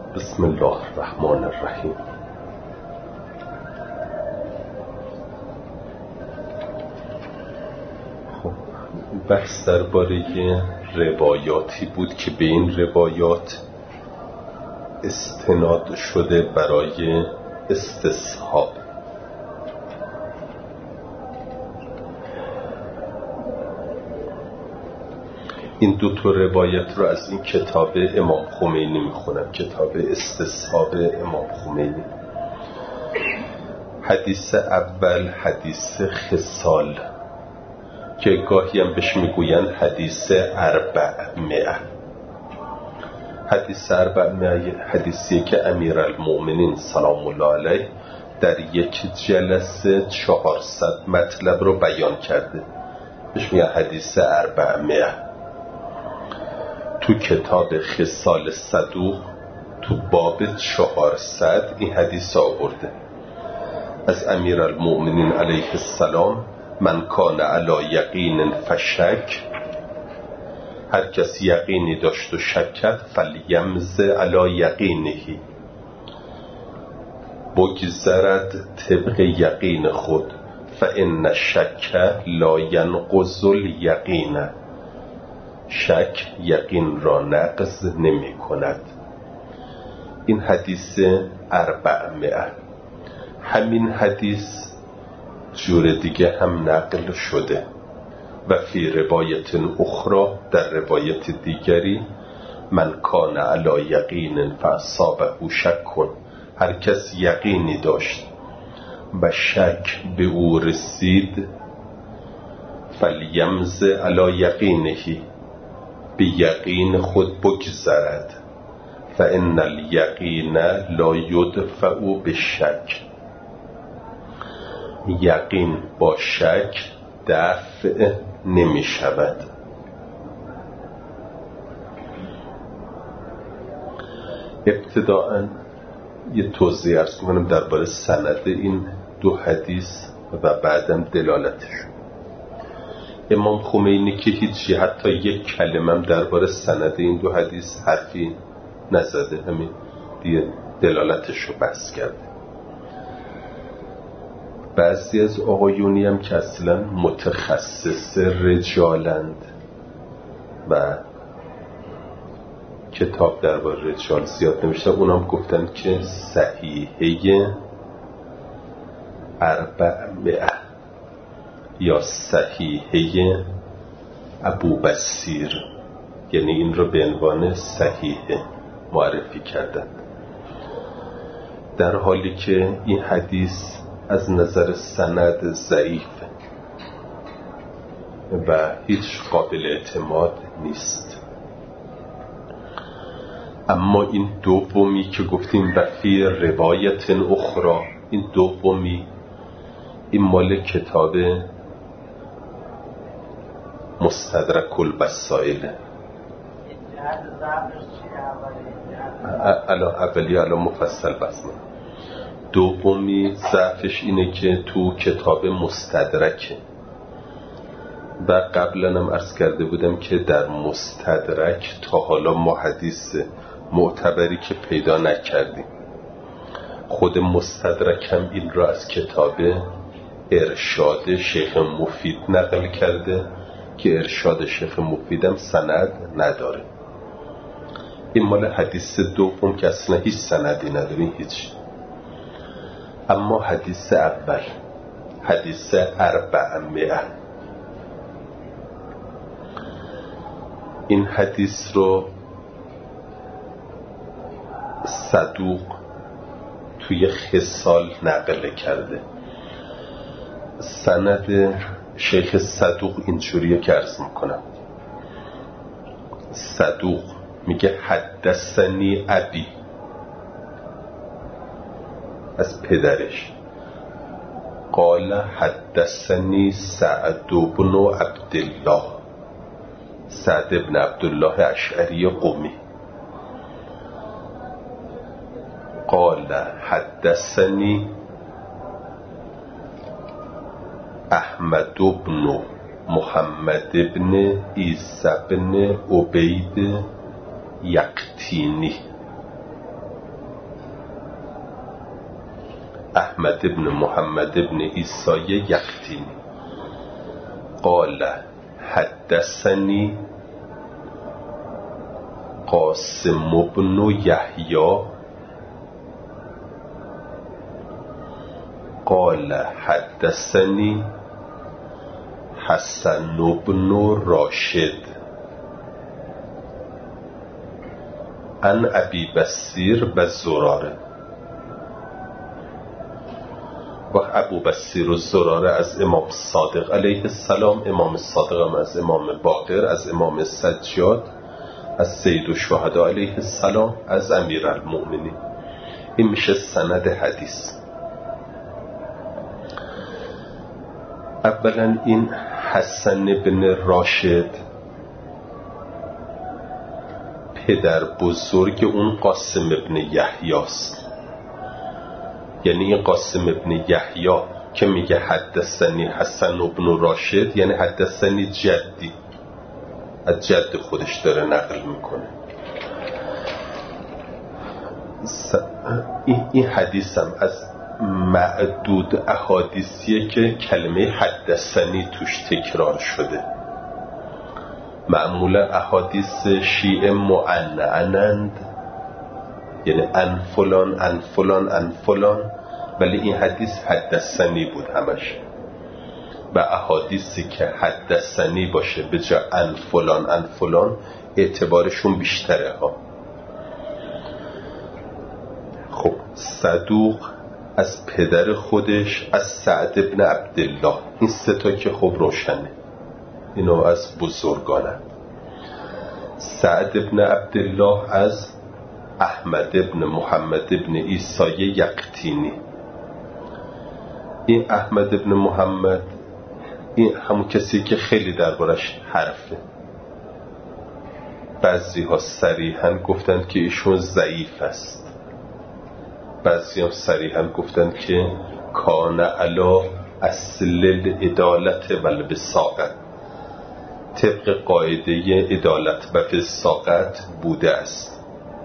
بسم الله الرحمن الرحیم. خب بحث درباره روایاتی بود که به این روایات استناد شده برای استصحاب. این دو تا روایت رو از این کتاب امام خمینی میخونم، کتاب استصحاب امام خمینی. حدیث اول حدیث خصال که گاهی هم بهش میگوین حدیث 400. حدیث 400 حدیثی که امیرالمؤمنین سلام الله علیه در یک جلسه 400 مطلب رو بیان کرده، بهش میگن حدیث 400. تو کتاب خصال صدوق تو باب 400 این حدیث آورده از امیرالمؤمنین علیه السلام: من کان علی یقین فشک، هر کس یقینی داشت و شک کرد، فلیمز علی یقینهی، بگذرد طبق یقین خود، فان الشک لا ینقض الیقین، شک یقین را نقض نمی کند. این حدیث 400. همین حدیث جور دیگه هم نقل شده و فی روایت اخرى، در روایت دیگری: من کان علی یقین فاصابه شک کن، هر کس یقینی داشت و شک به او رسید، فلیمز علی یقینهی، به یقین خود بگذرد، فان الیقین لا یدفع بالشک، یقین با شک دفع نمی شود. ابتداءً یه توضیح عرض کنم درباره سند این دو حدیث و بعدم دلالتش. امام خمینی که هیچی، حتی یک کلمه درباره سند این دو حدیث حرفی نزده، همین دیگه دلالتش رو بس کرده. بعضی از آقایونی هم که اصلا متخصص رجالند و کتاب درباره رجال زیاد نمیشتن، اونام گفتن که صحیحه 400 یا صحیحه ابو بصیر، یعنی این رو به عنوان صحیحه معرفی کردن، در حالی که این حدیث از نظر سند ضعیفه و هیچ قابل اعتماد نیست. اما این دومی که گفتیم و فی روایت اخرى، این دومی این مال کتاب مستدرک الوسائل، اولی مفصل بسمه. دومی ضعفش اینه که تو کتاب مستدرکه و قبلا هم عرض کرده بودم که در مستدرک تا حالا ما حدیث معتبری که پیدا نکردیم. خود مستدرک هم این را از کتاب ارشاد شیخ مفید نقل کرده که ارشاد شیخ مفیدم سند نداره. این مال حدیث دوم که اصلا هیچ سندی نداره، هیچ. اما حدیث اول حدیث 400، این حدیث رو صدوق توی خصال نقل کرده. سند شیخ صدوق اینجوریه که عرض میکنم. صدوق میگه حدثنی ابی، از پدرش، قال حدثنی سعد بن عبدالله، سعد بن عبدالله اشعری قمی، قال حدثنی احمد بن محمد بن عیسی بن عبید یقطینی، احمد بن محمد بن عیسی یقطینی قال حدثنی قاسم بن یحیی قال حدثنی حسن بن راشد عن ابی بصیر و زراره. و ابو بصیر و زراره از امام صادق علیه السلام، امام صادق هم از امام باقر، از امام سجاد، از سید الشهدا علیه السلام، از امیرالمؤمنین. این میشه سند حدیث. اولا این حسن بن راشد پدر بزرگ اون قاسم ابن یحیی است. یعنی این قاسم ابن یحیی که میگه حدثنی حسن ابن راشد، یعنی حدثنی جدی، از جد خودش داره نقل میکنه. این حدیث هم از معدود احادیثیه که کلمه حدثنی توش تکرار شده. معمولا احادیث شیعه معنعنند، یعنی ان فلان ان فلان ان فلان، ولی این حدیث حدثنی بود همش. و احادیثی که حدثنی باشه به جای ان فلان ان فلان اعتبارشون بیشتره ها. خب صدوق از پدر خودش از سعد ابن عبدالله، این سه تا که خب روشنه، اینو از بزرگانه. سعد ابن عبدالله از احمد ابن محمد ابن عیسی یقطینی. این احمد ابن محمد این همون کسی که خیلی دربارش حرفه. بعضی ها صریحاً گفتند که ایشون ضعیف است، بعضی ها صریحاً گفتند که کان علا اصل العدالت و بساقت، طبق قاعده عدالت و فساقت بوده است.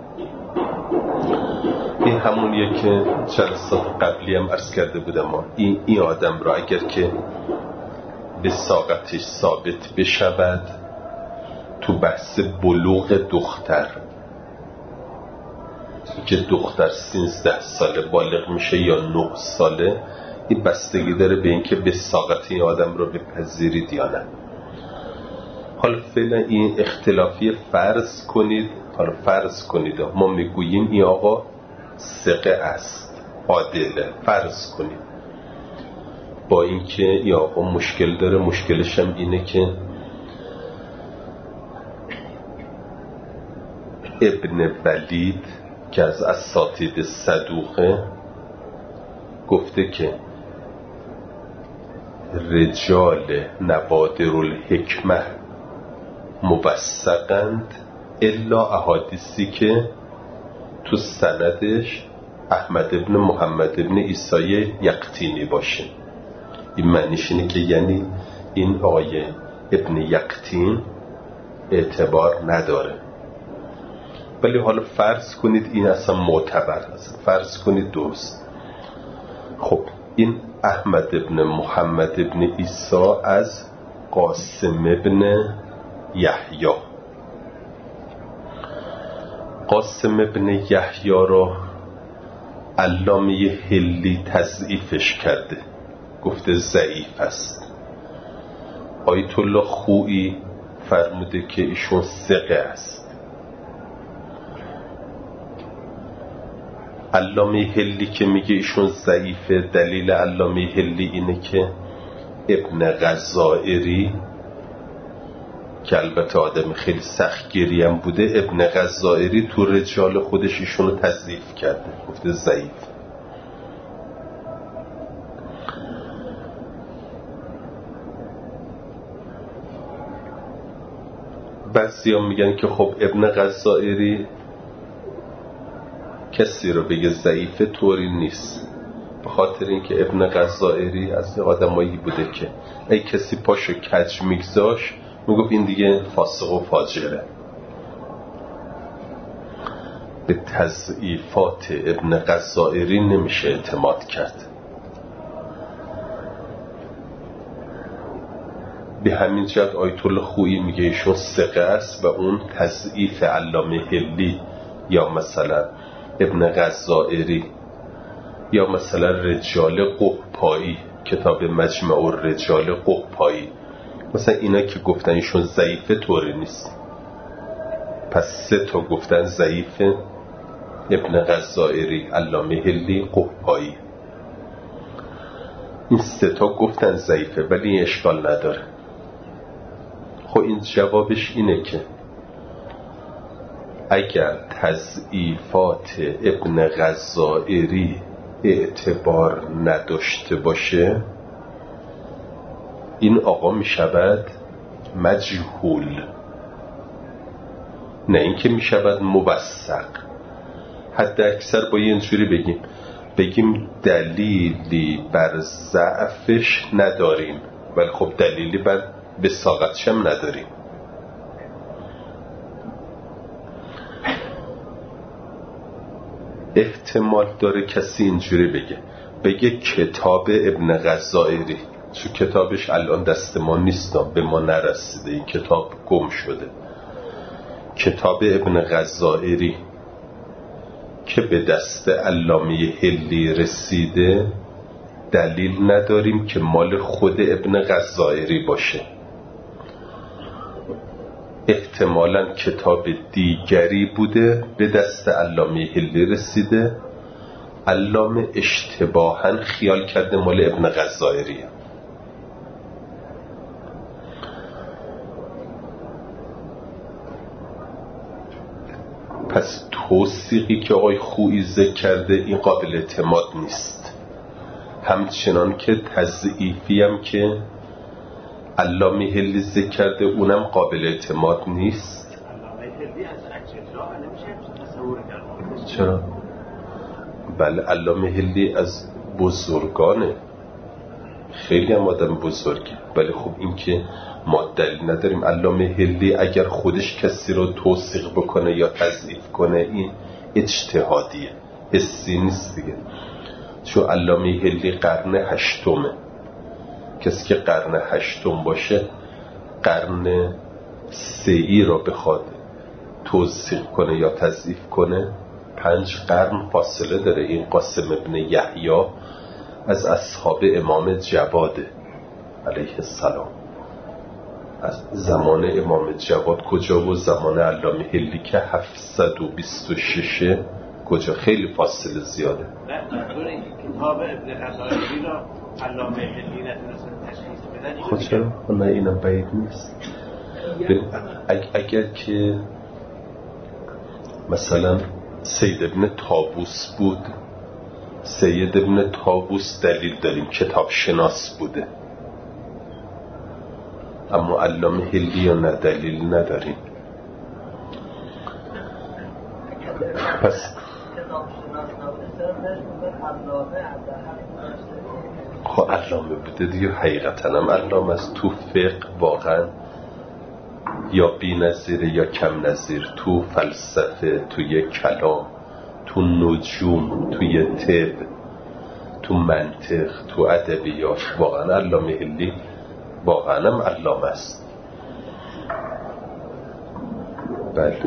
این همونیه که جلسات قبلی هم عرض کرده بودم، این آدم را اگر که بساقتش ثابت بشود تو بحث بلوغ دختر، که دختر 13 ساله بالغ میشه یا 9 ساله، این بستگی داره به اینکه بساقت این آدم رو بپذیرید یا نه. حالا فعلا این اختلافی فرض کنید. حالا فرض کنید ما میگوییم این آقا ثقه است، عادله، فرض کنید. با اینکه این آقا مشکل داره، مشکلش هم اینه که ابن ولید که از اساتید صدوقه گفته که رجال نوادر الحکمه موثقند الا احادیثی که تو سندش احمد ابن محمد ابن عیسی یقطینی باشه. این معنیش اینه که یعنی این آقای ابن یقطین اعتبار نداره. ولی حالا فرض کنید این اصلا معتبر است، فرض کنید درست. خب این احمد ابن محمد ابن عیسی از قاسم ابن یحیی. قاسم ابن یحیی رو علامه حلی تضعیفش کرده، گفته ضعیف است. آیت الله خویی فرموده که ایشون ثقه است. علامه حلی که میگه ایشون ضعیفه، دلیل علامه حلی اینه که ابن غزائری که البته آدم خیلی سختگیری هم بوده، ابن غزائری تو رجال خودش ایشون رو تضعیف کرده، گفته ضعیف. بعضی هم میگن که خب ابن غزائری کسی رو بگه ضعیفه طوری نیست، به خاطر اینکه ابن غزائری از آدمایی بوده که ای کسی پاشو کج میگذاش میگفت این دیگه فاسق و فاجره. به تضعیفات ابن غزائری نمیشه اعتماد کرد. به همین جهت آیت الله خویی میگه ایشون ثقه است و اون تضعیف علامه حلی یا مثلا ابن غزائری یا مثلا رجال قحپایی، کتاب مجمع الرجال قحپایی، مثلا اینا که گفتن ایشون ضعیفه طوری نیست. پس 3 تا گفتن ضعیفه: ابن غزائری، علامه حلی، قحپایی. این 3 تا گفتن ضعیفه ولی این اشکال نداره. خب این جوابش اینه که اگر تضعیفات ابن غزائری اعتبار نداشته باشه این آقا می شود مجهول، نه اینکه می شود موثق. حد اکثر با اینجوری بگیم دلیلی بر ضعفش نداریم ولی خب دلیلی بر وثاقتش هم نداریم. احتمال داره کسی اینجوری بگه کتاب ابن غزائری، چون کتابش الان دست ما نیست، به ما نرسیده، این کتاب گم شده. کتاب ابن غزائری که به دست علامه حلی رسیده دلیل نداریم که مال خود ابن غزائری باشه. احتمالاً کتاب دیگری بوده به دست علامه حلی رسیده، علامه اشتباهاً خیال کرده مال ابن غزائریه. پس توثیقی که آقای خویی ذکر کرده این قابل اعتماد نیست، همچنان که تضعیفی هم که علامه حلی ذکر کرده اونم قابل اعتماد نیست. علامه حلی از اجزا نمیشه تصور کرد. چرا؟ بله علامه حلی از بزرگانه، خیلی هم آدم بزرگه، ولی خب این که ما دلیل نداریم علامه حلی اگر خودش کسی رو توثیق بکنه یا تضعیف کنه این اجتهادیه، حسی نیست دیگه. چون علامه حلی قرن 8م، کسی که قرن 8م باشه قرن 3 را بخواد توثیق کنه یا تضعیف کنه 5 قرن فاصله داره. این قاسم ابن یحیی از اصحاب امام جواده علیه السلام. از زمان امام جواد کجا و زمان علامه حلی که 726 کجا؟ خیلی فاصله زیاده. نه طور این کتاب ابن غزائری را علامه حلی نتونستن تشخیص بدن. خب چرا؟ نه اینم بعید نیست. اگر که مثلا سید ابن طاووس بود، سید ابن طاووس دلیل داریم کتاب شناس بوده، اما علامه حلی یا نه دلیل نداریم. پس خب علامه بوده دیگه، حقیقتا هم علامه از تو فقه واقعا یا بی نظیره یا کم نظیر، تو فلسفه، توی کلام، تو نجوم، توی طب، تو منطق، تو ادبیات، واقعا علامه حلی واقعا هم علامه است. بله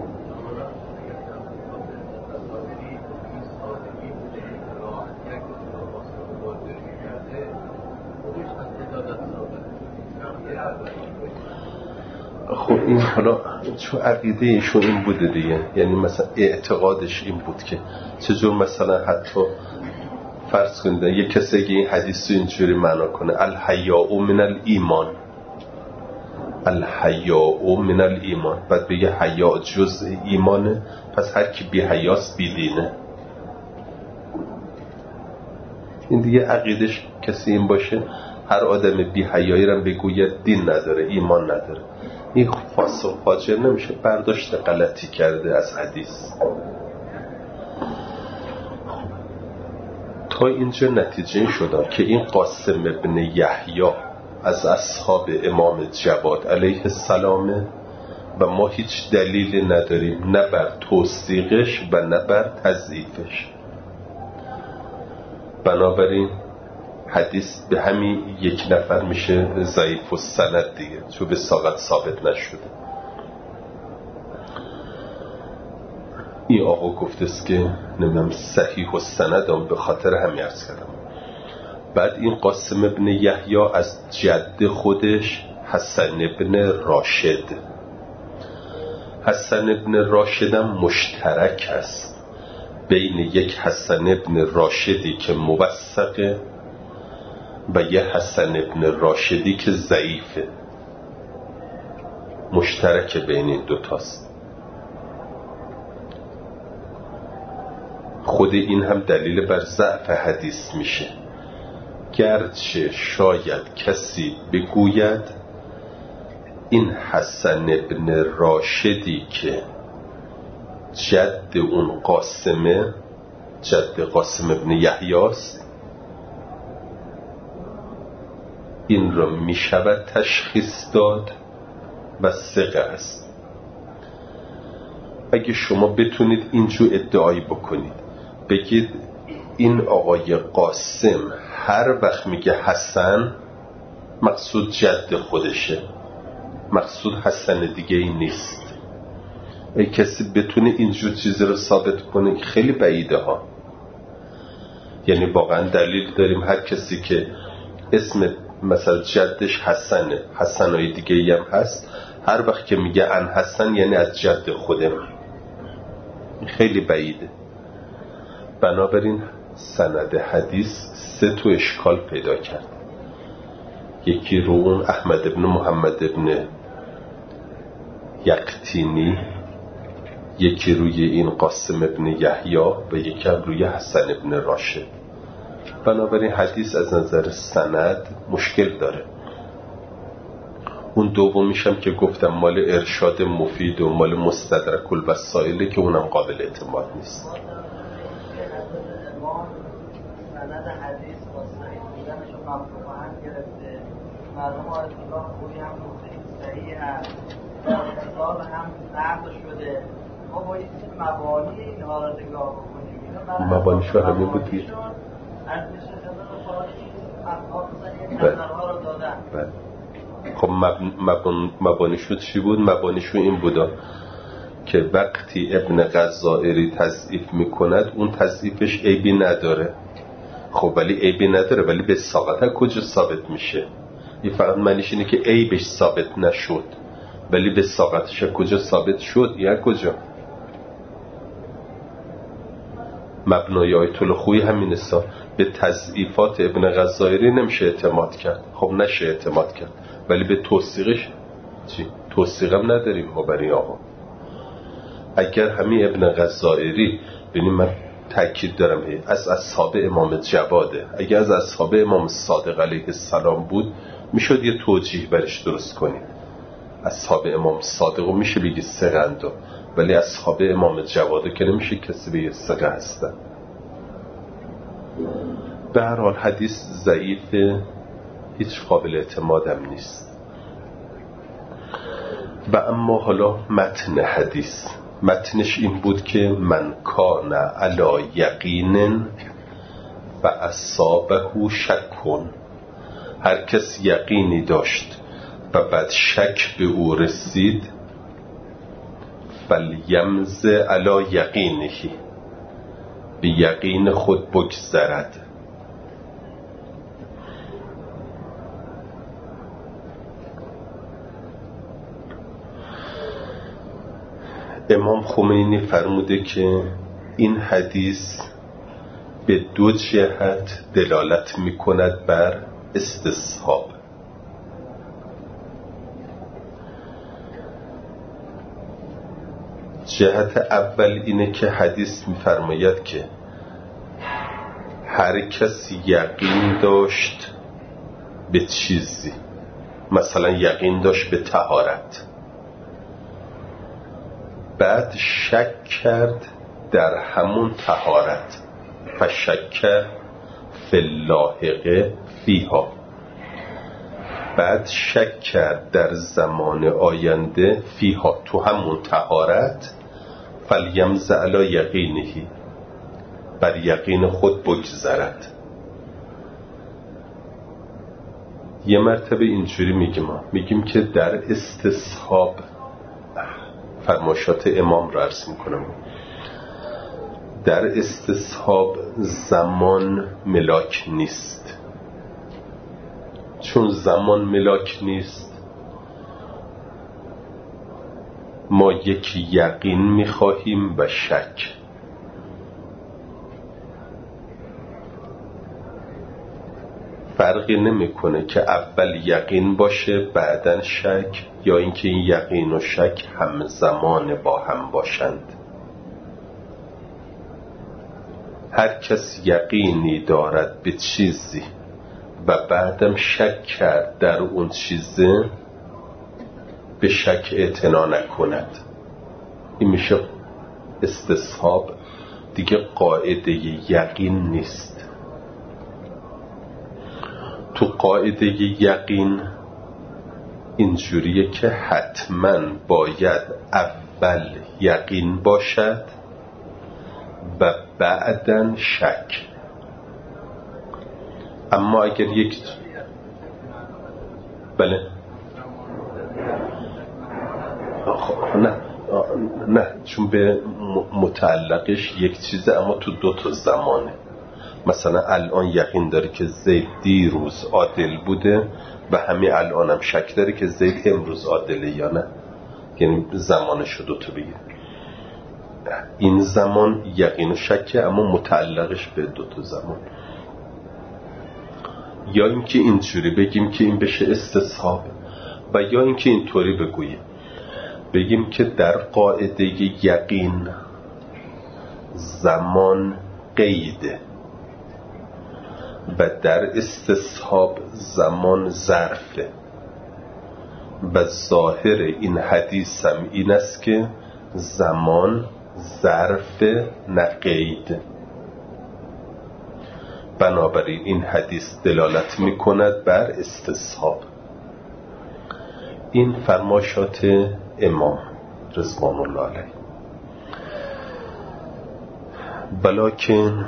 خب این حالا چون عقیده ایشون این بوده دیگه، یعنی مثلا اعتقادش این بود که چجور مثلا حتی فرض کنید یک کسی که این حدیث رو اینجوری معنا کنه الحیاء من الایمان، الحیاء من الایمان، بعد بگه حیا جزء ایمانه، پس هر کی بی حیاست بی دینه. این دیگه عقیدش کسی این باشه هر آدم بی حیایی رو بگوید دین نداره ایمان نداره، این فاسق فاجر نمیشه، برداشت غلطی کرده از حدیث. تا اینجا نتیجه شد که این قاسم ابن یحیی از اصحاب امام جواد علیه السلام و ما هیچ دلیلی نداریم نه بر توثیقش و نه بر تضعیفش. بنابراین حدیث به همین یک نفر میشه ضعیف السند دیگه، چون به ساقط ثابت نشده. این آقا گفته است که نمیدونم صحیح السند هم، به خاطر همین عرض کردم. بعد این قاسم ابن یحیی از جد خودش حسن ابن راشد، حسن ابن راشد هم مشترک است بین یک حسن ابن راشدی که موثقه و یه حسن ابن راشدی که ضعیفه، مشترک بین این دوتاست. خود این هم دلیل بر ضعف حدیث میشه، گرچه شاید کسی بگوید این حسن ابن راشدی که جد اون قاسمه، جد قاسم ابن یحیی است، این را می شود تشخیص داد و ثقه است. اگه شما بتونید اینجور ادعایی بکنید، بگید این آقای قاسم هر وقت میگه حسن مقصود جد خودشه، مقصود حسن دیگه ای نیست. ای کسی بتونه اینجور چیزی رو ثابت کنه که خیلی بعیده ها. یعنی واقعا دلیل داریم هر کسی که اسم مثلا جدش حسنه، حسنای دیگه ای هم هست، هر وقت که میگه ان حسن یعنی از جد خودم. خیلی بعیده. بنابراین سند حدیث 3 اشکال پیدا کرد. یکی رو اون احمد ابن محمد ابن یقطینی، یکی روی این قاسم ابن یحیی و یکی هم روی حسن ابن راشد. بنابراین حدیث از نظر سند مشکل داره. اون دومیشم که گفتم مال ارشاد مفید و مال مستدرک الوسائل که اونم قابل اعتماد نیست. سند حدیث با صحیح بودنش رو مفهوماً گرفته، مرحوم آیت الله خویی هم گفته این صحیح هست، اتصال هم نقل شده. ما باید مبانی اینها رو نگاه بکنیم. مبانیش رو همین بودید؟ ارزش خدمت خارجی افعال صحیح نظرها رو دادن. خب مبانیشو چی بود؟ مبانیشو این بودا که وقتی ابن غزائری تضعیف میکند اون تضعیفش عیبی نداره. خب ولی عیبی نداره، ولی به ساقط کجا ثابت میشه؟ این فقط معنیش اینه که عیبش ثابت نشد، ولی به ساقطش کجا ثابت شد؟ یا کجا؟ مبنای آیت الله خویی همین است، به تضعیفات ابن غزائری نمیشه اعتماد کرد. خب نشه اعتماد کرد، ولی به توثیقش چی؟ توثیقم نداریم ما برای آقا. اگر همین ابن غزائری، ببینید من تأکید دارم از اصحاب امام جواده، اگر از اصحاب امام صادق علیه السلام بود میشد یه توجیه برش درست کنید. اصحاب امام صادق میشه بگی ثقه، ولی اصحاب امام جواده که نمیشه کسی بگه ثقه هستن. به هر حال حدیث ضعیفه، هیچ قابل اعتمادم نیست. و اما حالا متن حدیث، متنش این بود که من کان علی یقین و اصابه شکن، هر کس یقینی داشت و بعد شک به او رسید، فلیمز علی یقینه، به یقین خود بگذرد. امام خمینی فرموده که این حدیث به 2 جهت دلالت می کند بر استصحاب. جهت اول اینه که حدیث می فرماید که هر کسی یقین داشت به چیزی، مثلا یقین داشت به طهارت، بعد شک کرد در همون طهارت، فشک فی اللاحقه فیها، بعد شک کرد در زمان آینده فیها، تو همون طهارت، فلیمزع علی یقینه، بر یقین خود بگذرد. یه مرتبه اینجوری میگیم که در استصحاب، فرمایشات امام رو عرض میکنم، در استصحاب زمان ملاک نیست. چون زمان ملاک نیست، ما یک یقین میخواهیم و شک. فرقی نمیکنه که اول یقین باشه بعدن شک، یا اینکه این یقین و شک همزمان با هم باشند. هر کس یقینی دارد به چیزی و بعدم شک کرد در اون چیزه، به شک اعتنا نکند. این میشه استصحاب، دیگه قاعده یقین نیست. تو قاعده یقین اینجوریه که حتما باید اول یقین باشد و بعدن شک. اما اگر یک بله نه چون به متعلقش یک چیزه اما تو دو تا زمانه. مثلا الان یقین داره که زید دیروز عادل بوده و همین الان هم شک داره که زید امروز عادله یا نه، یعنی زمانشو دو تا بگیر. این زمان یقین و شکه اما متعلقش به دو تا زمان. یا اینکه اینجوری بگیم که این بشه استصحاب، و یا اینکه اینطوری بگیم که در قاعده یقین زمان قیده و در استصحاب زمان ظرفه. و ظاهر این حدیث هم این است که زمان ظرف نه قید. بنابراین این حدیث دلالت می کند بر استصحاب. این فرمایشات امام رضوان الله علیه. بلکن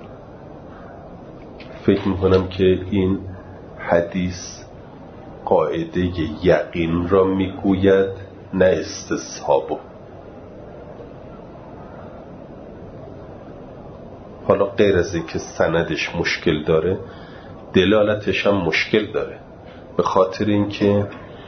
فکر میکنم که این حدیث قاعده یقین را میگوید نه استصحابو. حالا غیر از اینکه سندش مشکل داره، دلالتش هم مشکل داره، به خاطر اینکه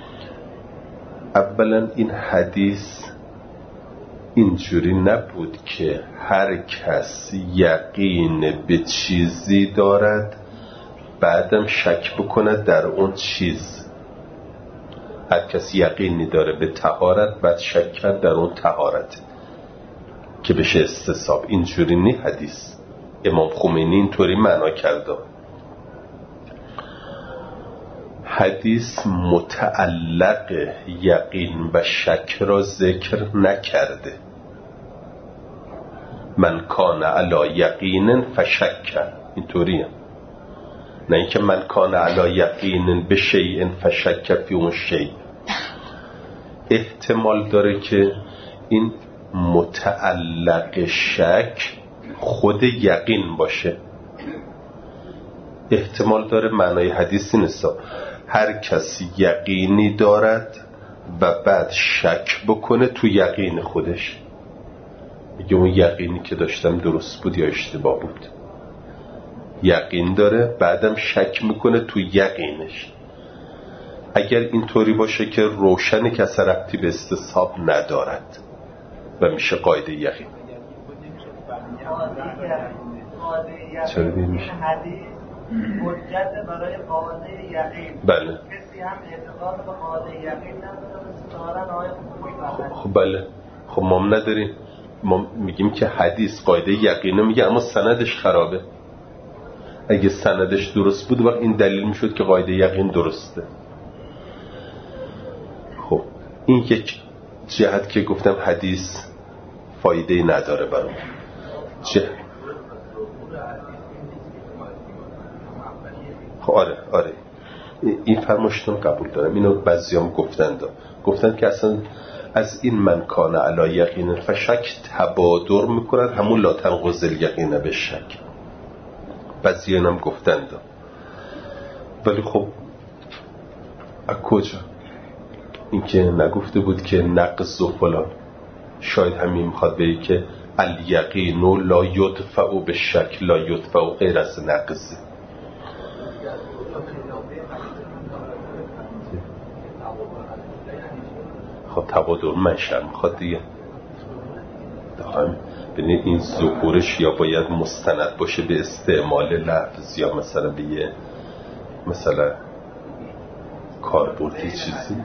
اولا این حدیث اینجوری نبود که هر کس یقین به چیزی دارد بعدم شک بکند در اون چیز. هر کس یقینی داره به طهارت بعد شک کرد در اون طهارت که بشه استصحاب. اینجوری نی حدیث. امام خمینی اینطوری معنا کرده. حدیث متعلق یقین و شک را ذکر نکرده. من کان علی یقین فشک، اینطوریه. نه اینکه من کان علی یقین به شیء فشک فی اون شیء. احتمال داره که این متعلق شک خود یقین باشه. احتمال داره معنای حدیثی نیست. هر کسی یقینی دارد و بعد شک بکنه تو یقین خودش، میگه اون یقینی که داشتم درست بود یا اشتباه بود. یقین داره بعدم شک میکنه تو یقینش. اگر اینطوری باشه که روشنه که اثر ربطی به استصحاب ندارد و میشه قاعده یقین. چرا نمیشه؟ حجت برای قاعده یقین. بله. کسی هم اعتقاد به قاعده یقین نداره. خب بله. خب ما هم نداریم. ما میگیم که حدیث قاعده یقینه میگه اما سندش خرابه. اگه سندش درست بود وقت این دلیل میشد که قاعده یقین درسته. خب این یک جهت که گفتم حدیث فایده نداره برام. خب آره این فرمایشتون قبول دارم. اینو بعضیام گفتن که اصلا از این من کان علی یقین فشک تبادر میکنن، همون لا تنقض الیقین به شک. بعضیان هم گفتن ولی خب از کجا؟ این که نگفته بود که نقض و فلان. شاید همین میخواد بگه که الیقین لا یدفع به شک لا یدفع غیر از نقض. خب تبادر منشأ میخواد دیگه. ببینید این ظهورش یا باید مستند باشه به استعمال لفظ یا مثلا به یه مثلا کاربردی چیزی.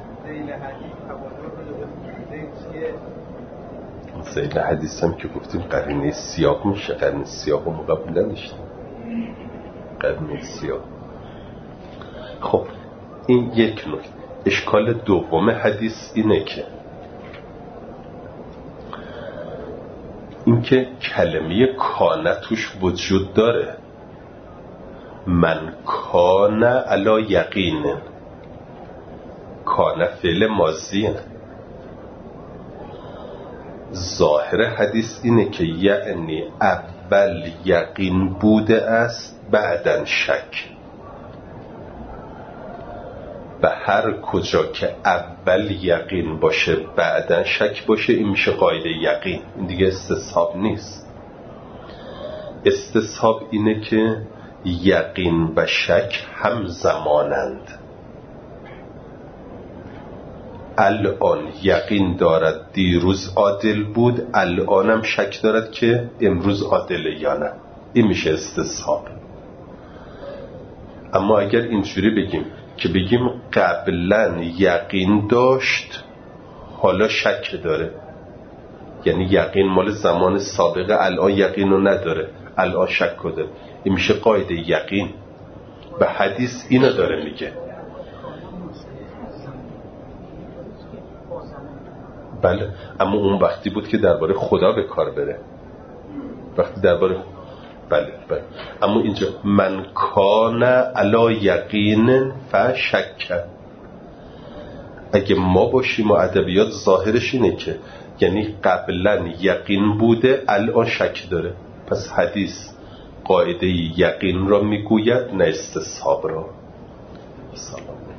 زیل حدیث هم که گفتیم قرینه سیاق میشه. قرینه سیاق رو قبول نداشتیم. قرینه سیاق. خب این یک نکته. اشکال دوم حدیث اینه که اینکه کلمه کانه توش وجود داره. من کانه علی یقین، کانه فعل ماضیه. ظاهر حدیث اینه که یعنی اول یقین بوده است بعدن شک. و هر کجا که اول یقین باشه بعدن شک باشه این میشه قاعده یقین. این دیگه استصحاب نیست. استصحاب اینه که یقین و شک هم زمانند. الان یقین دارد دیروز عادل بود، الانم شک دارد که امروز عادله یا نه. این میشه استصحاب. اما اگر اینجوری بگیم که بگیم قبلا یقین داشت حالا شک داره، یعنی یقین مال زمان سابقه الان یقین رو نداره الان شک داره، این میشه قاعده یقین. و حدیث اینو داره میگه. بله اما اون وقتی بود که درباره خدا به کار بره. وقتی درباره بله اما اینجا من کان علی یقین فشک. اگه ما باشیم و ادبیات ظاهرش اینه که یعنی قبلا یقین بوده الان شک داره. پس حدیث قاعده یقین را میگوید نه استصحاب را. سلام.